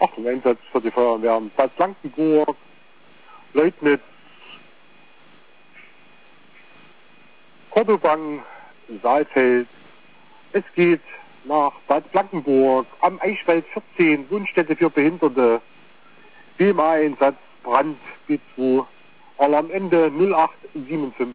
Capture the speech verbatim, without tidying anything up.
Achtung, Einsatz für die Feuerwehren. Bad Blankenburg, Leutnitz, Kordobang, Saalfeld. Es geht nach Bad Blankenburg, am Eichwald vierzehn, Wohnstätte für Behinderte. B M A-Einsatz, Brand, B zwei, Alarmende null acht fünfundsiebzig.